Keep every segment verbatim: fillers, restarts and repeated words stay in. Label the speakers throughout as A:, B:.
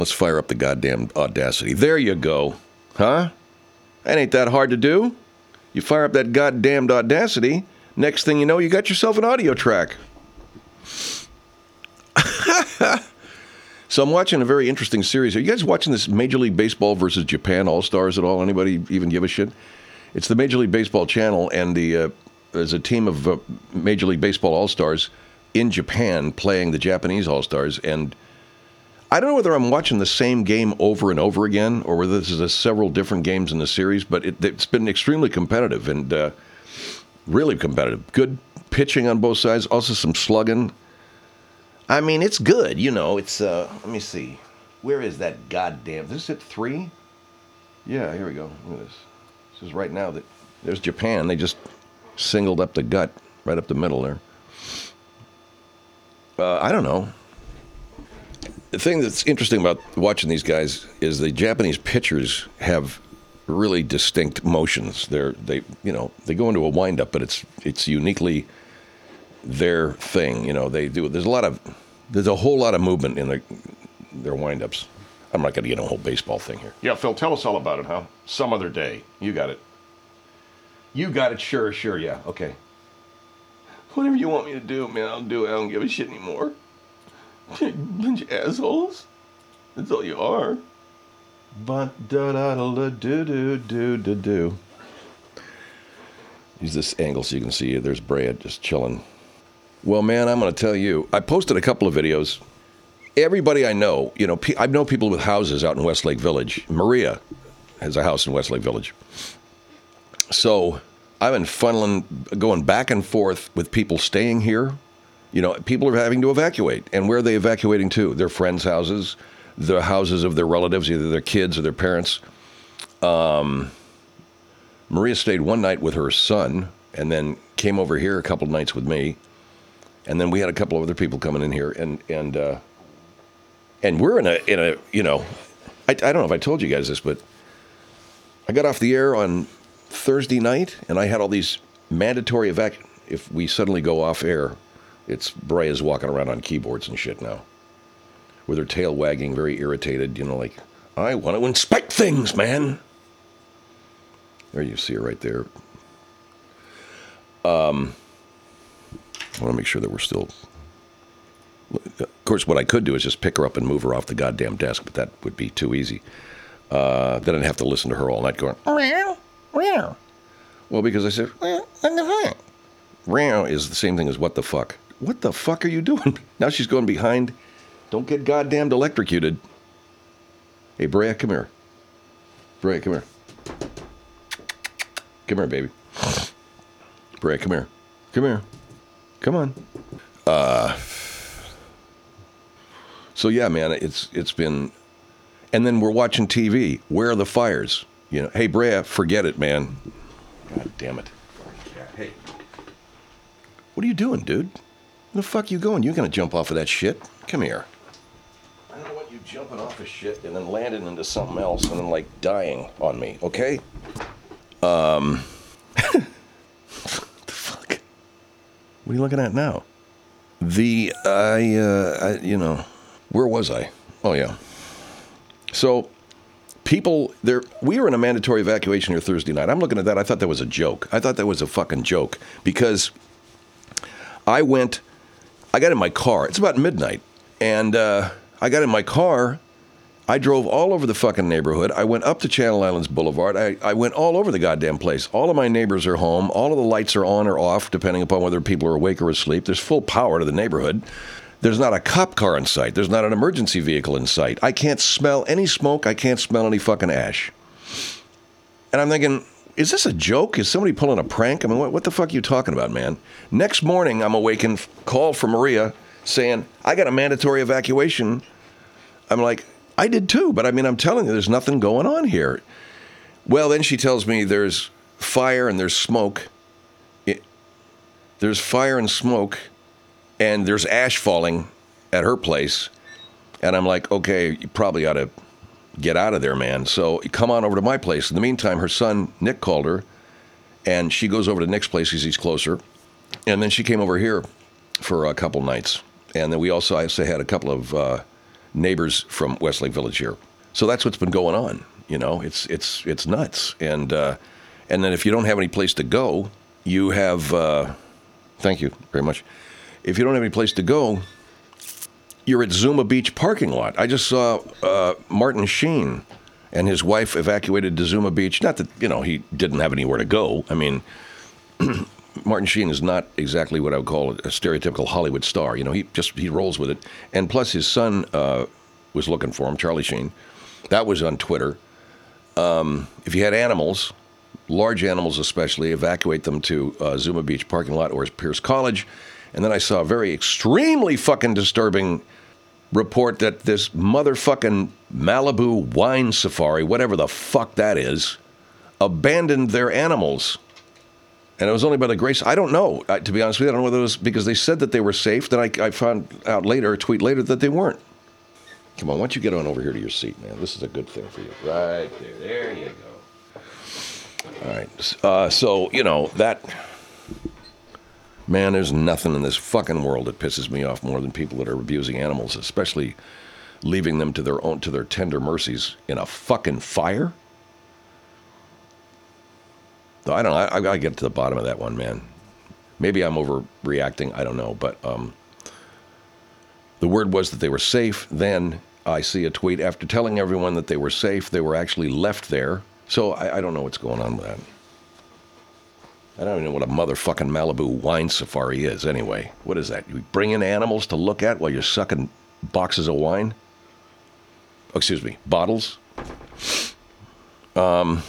A: Let's fire up the goddamn Audacity. There you go. Huh? That ain't that hard to do. You fire up that goddamned Audacity, next thing you know, you got yourself an audio track. So I'm watching a very interesting series. Are you guys watching this Major League Baseball versus Japan All-Stars at all? Anybody even give a shit? It's the Major League Baseball channel, and the uh, there's a team of uh, Major League Baseball All-Stars in Japan playing the Japanese All-Stars, and I don't know whether I'm watching the same game over and over again or whether this is a several different games in the series, but it, it's been extremely competitive and uh, really competitive. Good pitching on both sides, also some slugging. I mean, it's good, you know. It's, uh, let me see. Where is that goddamn, is this at three? Yeah, here we go. Look at this. This is right now that there's Japan. They just singled up the gut, right up the middle there. Uh, I don't know. The thing that's interesting about watching these guys is the Japanese pitchers have really distinct motions. They're, they, you know, they go into a windup, but it's it's uniquely their thing. You know, they do. There's a lot of, there's a whole lot of movement in their their windups. I'm not going to get a whole baseball thing here. Yeah, Phil, tell us all about it, huh? Some other day. You got it. You got it. Sure, sure. Yeah. Okay. Whatever you want me to do, man, I'll do it. I don't give a shit anymore. Bunch of assholes. That's all you are. But da da da do do do do do. Use this angle so you can see there's Brad just chilling. Well, man, I'm going to tell you. I posted a couple of videos. Everybody I know, you know, I know people with houses out in Westlake Village. Maria has a house in Westlake Village. So I've been funneling, going back and forth with people staying here. You know, people are having to evacuate. And where are they evacuating to? Their friends' houses, the houses of their relatives, either their kids or their parents. Um, Maria stayed one night with her son and then came over here a couple of nights with me. And then we had a couple of other people coming in here. And and uh, and we're in a, in a you know, I, I don't know if I told you guys this, but I got off the air on Thursday night, and I had all these mandatory evac. If we suddenly go off air, it's Brea's walking around on keyboards and shit now, with her tail wagging, very irritated, you know, like, I want to inspect things, man. There you see her right there. Um, I want to make sure that we're still... Of course, what I could do is just pick her up and move her off the goddamn desk, but that would be too easy. Uh, then I'd have to listen to her all night going, meow, meow. Well, because I said, well, what the fuck? Meow is the same thing as what the fuck. What the fuck are you doing? Now she's going behind. Don't get goddamned electrocuted. Hey, Brea, come here. Brea, come here. Come here, baby. Brea, come here. Come here. Come on. Uh... So yeah, man, it's it's been, and then we're watching T V. Where are the fires? You know, hey, Brea, forget it, man. God damn it. Hey, what are you doing, dude? Where the fuck you going? You gonna jump off of that shit? Come here. I don't want you jumping off of shit and then landing into something else and then like dying on me, okay? Um, what the fuck? What are you looking at now? The I, uh, I you know. Where was I? Oh, yeah. So, people, there. we were in a mandatory evacuation here Thursday night. I'm looking at that. I thought that was a joke. I thought that was a fucking joke because I went, I got in my car. It's about midnight. And uh, I got in my car. I drove all over the fucking neighborhood. I went up to Channel Islands Boulevard. I, I went all over the goddamn place. All of my neighbors are home. All of the lights are on or off, depending upon whether people are awake or asleep. There's full power to the neighborhood. There's not a cop car in sight. There's not an emergency vehicle in sight. I can't smell any smoke. I can't smell any fucking ash. And I'm thinking, is this a joke? Is somebody pulling a prank? I mean, what, what the fuck are you talking about, man? Next morning, I'm awakened, call from Maria saying, I got a mandatory evacuation. I'm like, I did too, but I mean, I'm telling you, there's nothing going on here. Well, then she tells me there's fire and there's smoke. It, there's fire and smoke. And there's ash falling at her place. And I'm like, okay, you probably ought to get out of there, man. So come on over to my place. In the meantime, her son, Nick, called her. And she goes over to Nick's place because he's closer. And then she came over here for a couple nights. And then we also, I also had a couple of uh, neighbors from Westlake Village here. So that's what's been going on. You know, it's it's it's nuts. And uh, and then if you don't have any place to go, you have. Uh, thank you very much. If you don't have any place to go, you're at Zuma Beach parking lot. I just saw uh, Martin Sheen and his wife evacuated to Zuma Beach. Not that, you know, he didn't have anywhere to go. I mean, Martin Sheen is not exactly what I would call a stereotypical Hollywood star. You know, he just, he rolls with it. And plus his son uh, was looking for him, Charlie Sheen. That was on Twitter. Um, if you had animals, large animals especially, evacuate them to uh, Zuma Beach parking lot or Pierce College. And then I saw a very extremely fucking disturbing report that this motherfucking Malibu wine safari, whatever the fuck that is, abandoned their animals. And it was only by the grace, I don't know, uh, to be honest with you, I don't know whether it was because they said that they were safe. Then I, I found out later, a tweet later, that they weren't. Come on, why don't you get on over here to your seat, man? This is a good thing for you. Right there. There you go. All right. Uh, so, you know, that... Man, there's nothing in this fucking world that pisses me off more than people that are abusing animals, especially leaving them to their own, to their tender mercies in a fucking fire. I don't know. I, I gotta get to the bottom of that one, man. Maybe I'm overreacting. I don't know. But um, the word was that they were safe. Then I see a tweet after telling everyone that they were safe. They were actually left there. So I, I don't know what's going on with that. I don't even know what a motherfucking Malibu wine safari is anyway. What is that? You bring in animals to look at while you're sucking boxes of wine? Oh, excuse me, bottles? Um.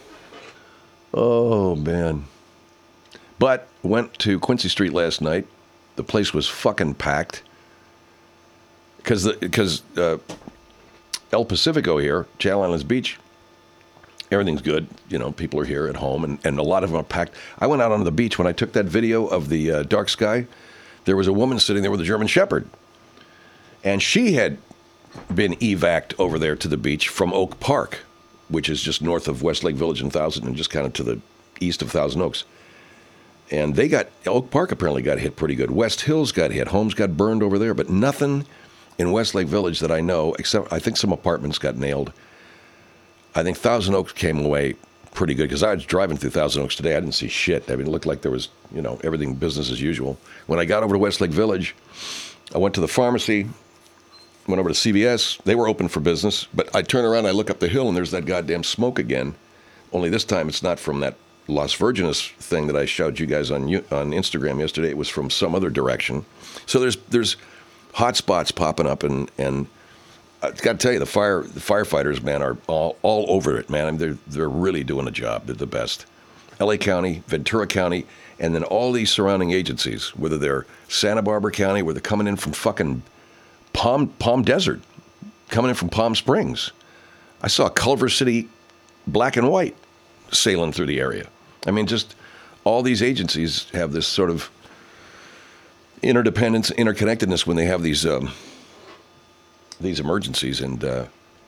A: Oh, man. But went to Quincy Street last night. The place was fucking packed. Because because uh, El Pacifico here, Channel Islands Beach, everything's good. You know, people are here at home, and, and a lot of them are packed. I went out onto the beach when I took that video of the uh, dark sky. There was a woman sitting there with a German Shepherd. And she had been evac'd over there to the beach from Oak Park, which is just north of Westlake Village and Thousand, and just kind of to the east of Thousand Oaks. And they got, Oak Park apparently got hit pretty good. West Hills got hit. Homes got burned over there, but nothing in Westlake Village that I know, except I think some apartments got nailed. I think Thousand Oaks came away pretty good, because I was driving through Thousand Oaks today. I didn't see shit. I mean, it looked like there was, you know, everything business as usual. When I got over to Westlake Village, I went to the pharmacy, went over to C V S. They were open for business, but I turn around, I look up the hill, and there's that goddamn smoke again. Only this time it's not from that Las Virgenes thing that I showed you guys on on Instagram yesterday. It was from some other direction. So there's there's hot spots popping up, and and I've got to tell you, the fire the firefighters, man, are all, all over it, man. I mean, they're they're really doing a job. They're the best. L A County, Ventura County, and then all these surrounding agencies, whether they're Santa Barbara County, where they're coming in from fucking Palm Palm Desert, coming in from Palm Springs. I saw Culver City black and white sailing through the area. I mean, just all these agencies have this sort of interdependence, interconnectedness when they have these um, these emergencies, and uh,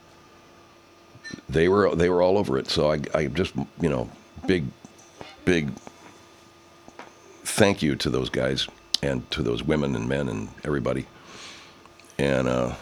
A: they were they were all over it. So I, I just, you know, big, big thank you to those guys and to those women and men and everybody. And uh,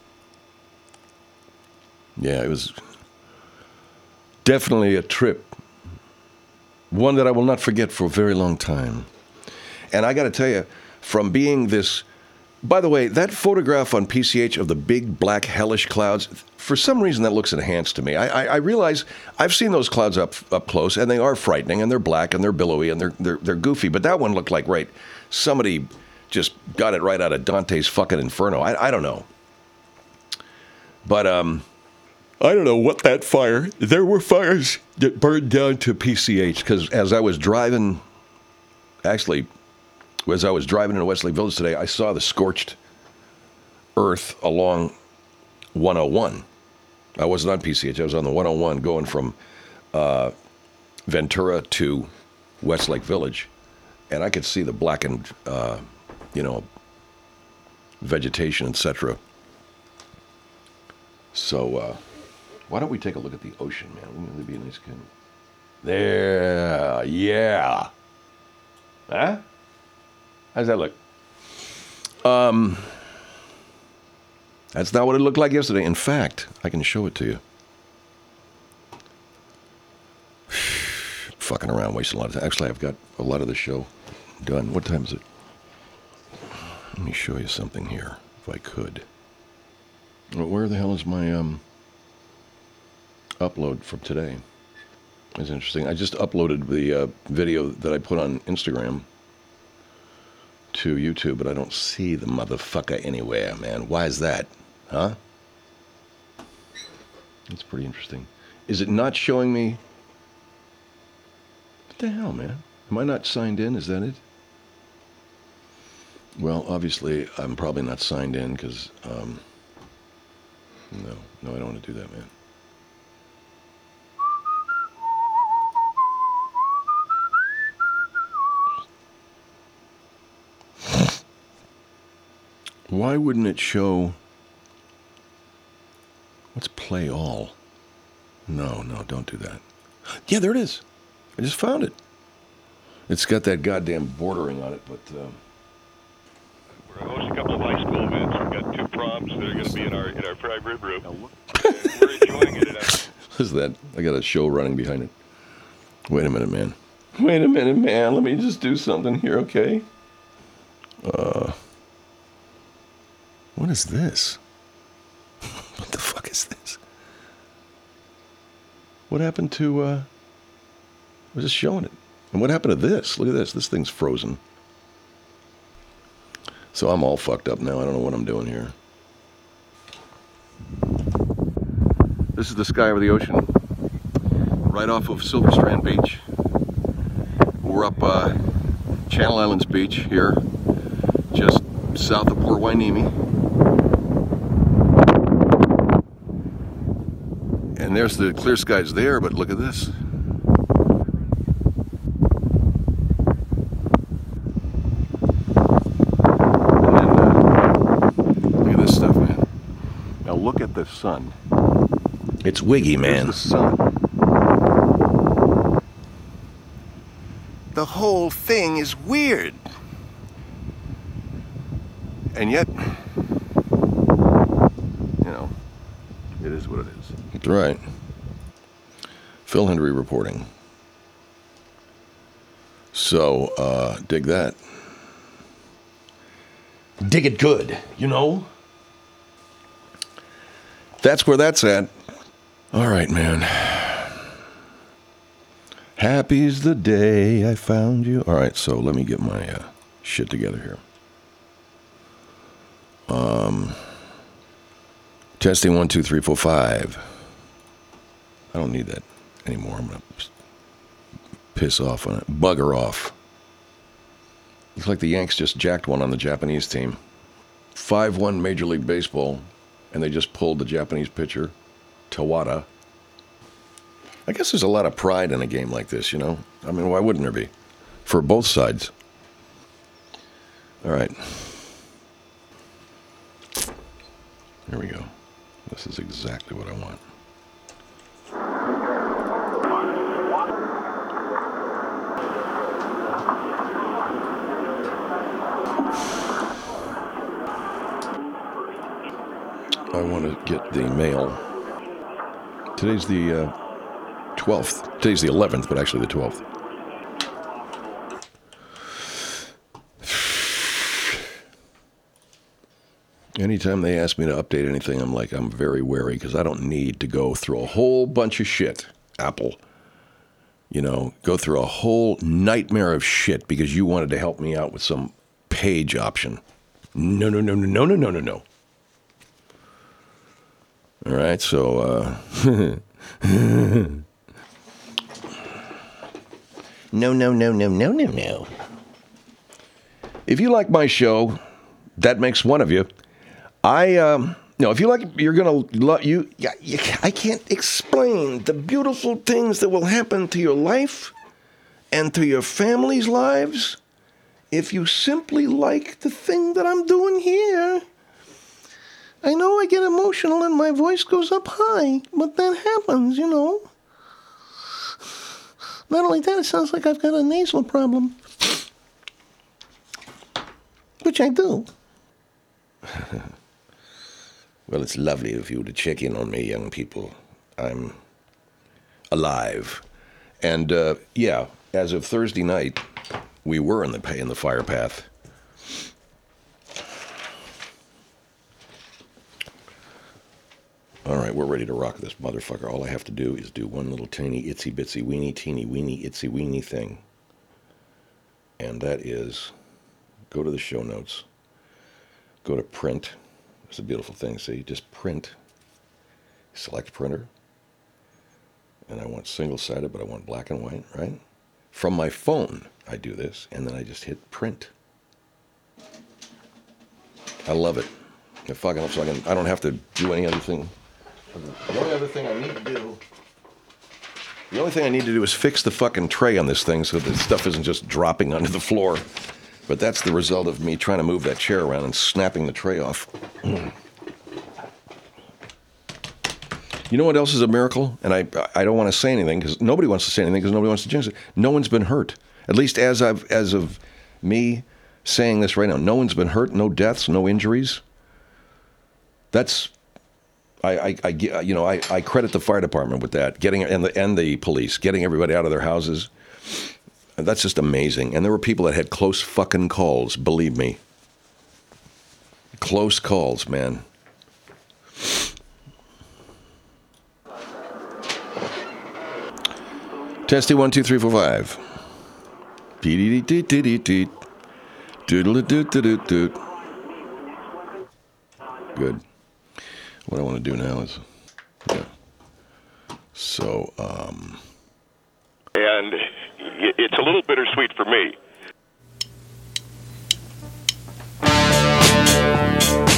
A: yeah, it was definitely a trip, one that I will not forget for a very long time. And I got to tell you, from being this, by the way, that photograph on P C H of the big black hellish clouds, for some reason that looks enhanced to me. I, I, I realize I've seen those clouds up up close, and they are frightening, and they're black, and they're billowy, and they're they're, they're goofy. But that one looked like, right, somebody just got it right out of Dante's fucking Inferno. I, I don't know. But, um... I don't know what that fire, there were fires that burned down to P C H, because as I was driving, actually, as I was driving into Westlake Village today, I saw the scorched earth along one oh one. I wasn't on P C H, I was on the one oh one going from uh, Ventura to Westlake Village, and I could see the blackened, uh, you know, vegetation, et cetera. So, uh... why don't we take a look at the ocean, man? Wouldn't it be a nice kind of... There, yeah. Huh? How's that look? Um, That's not what it looked like yesterday. In fact, I can show it to you. Fucking around, wasting a lot of time. Actually, I've got a lot of the show done. What time is it? Let me show you something here, if I could. Well, where the hell is my um, upload from today? That's interesting. I just uploaded the uh, video that I put on Instagram to YouTube, but I don't see the motherfucker anywhere, man. Why is that? Huh? That's pretty interesting. Is it not showing me? What the hell, man? Am I not signed in? Is that it? Well, obviously, I'm probably not signed in because, um, no, no, I don't want to do that, man. Why wouldn't it show? Let's play all. No, no, don't do that. Yeah, there it is. I just found it. It's got that goddamn bordering on it, but... Um,
B: We're hosting a couple of high school events. We've got two proms that are going to be in our in our private room. We're enjoying it.
A: What is that? I got a show running behind it. Wait a minute, man. Wait a minute, man. Let me just do something here, okay? Uh... What is this? What the fuck is this? What happened to, uh... I was just showing it. And what happened to this? Look at this. This thing's frozen. So I'm all fucked up now. I don't know what I'm doing here. This is the sky over the ocean. Right off of Silver Strand Beach. We're up, uh... Channel Islands Beach here. Just south of Port Hueneme. And there's the clear skies there, but look at this. And then, uh, look at this stuff, man. Now look at the sun. It's wiggy, man. There's the sun. The whole thing is weird. And yet, you know, it is what it is. That's right. Phil Hendry reporting. So, uh, dig that. Dig it good, you know? That's where that's at. All right, man. Happy's the day I found you. All right, so let me get my uh, shit together here. Um, testing one, two, three, four, five. I don't need that anymore. I'm gonna piss off on it. Bugger off. Looks like the Yanks just jacked one on the Japanese team. five one Major League Baseball, and they just pulled the Japanese pitcher, Tawada. I guess there's a lot of pride in a game like this, you know? I mean, why wouldn't there be? For both sides. All right. Here we go. This is exactly what I want. I want to get the mail. Today's the uh, twelfth. Today's the eleventh, but actually the twelfth. Anytime they ask me to update anything, I'm like, I'm very wary because I don't need to go through a whole bunch of shit, Apple. You know, go through a whole nightmare of shit because you wanted to help me out with some page option. No, no, no, no, no, no, no, no, no. All right, so, uh... no, no, no, no, no, no, no. If you like my show, that makes one of you. I, um... No, if you like, you're gonna love you, you. I can't explain the beautiful things that will happen to your life and to your family's lives if you simply like the thing that I'm doing here. I know I get emotional and my voice goes up high, but that happens, you know. Not only that, it sounds like I've got a nasal problem, which I do. Well, it's lovely of you to check in on me, young people. I'm alive. And, uh, yeah, as of Thursday night, we were in the, in the fire path. All right, we're ready to rock this motherfucker. All I have to do is do one little teeny, itsy, bitsy, weeny, teeny, weeny, itsy, weeny thing. And that is, go to the show notes. Go to print. It's a beautiful thing. So you just print. Select printer. And I want single-sided, but I want black and white, right? From my phone, I do this, and then I just hit print. I love it. It fucking so I can. I don't have to do any other thing. The only other thing I need to do. The only thing I need to do is fix the fucking tray on this thing so that stuff isn't just dropping onto the floor. But that's the result of me trying to move that chair around and snapping the tray off. You know what else is a miracle? And I I don't want to say anything because nobody wants to say anything because nobody wants to jinx it. No one's been hurt. At least as I've as of me saying this right now, no one's been hurt. No deaths. No injuries. That's I I, I you know I, I credit the fire department with that, getting and the and the police getting everybody out of their houses. That's just amazing. And there were people that had close fucking calls. Believe me. Close calls, man. Testy one two three four five. Dee dee dee dee dee dee. Doodle doot doot doot. Good. What I want to do now is, yeah. So, um.
B: And it's a little bittersweet for me.